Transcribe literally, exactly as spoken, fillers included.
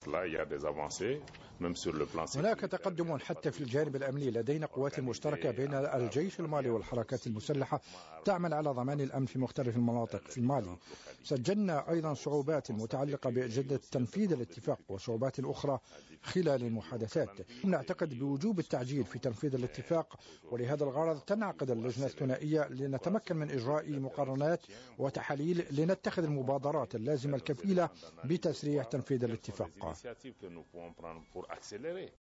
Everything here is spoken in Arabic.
هناك تقدم حتى في الجانب الأمني. لدينا قوات مشتركة بين الجيش المالي والحركات المسلحة تعمل على ضمان الأمن في مختلف المناطق في المالي. سجلنا أيضا صعوبات متعلقة بجدة تنفيذ الاتفاق وصعوبات أخرى خلال المحادثات. نعتقد بوجوب التعجيل في تنفيذ الاتفاق، ولهذا الغرض تنعقد اللجنة الثنائية لنتمكن من إجراء مقارنات وتحاليل لنتخذ المبادرات اللازمة الكفيلة بتسريع تنفيذ الاتفاق.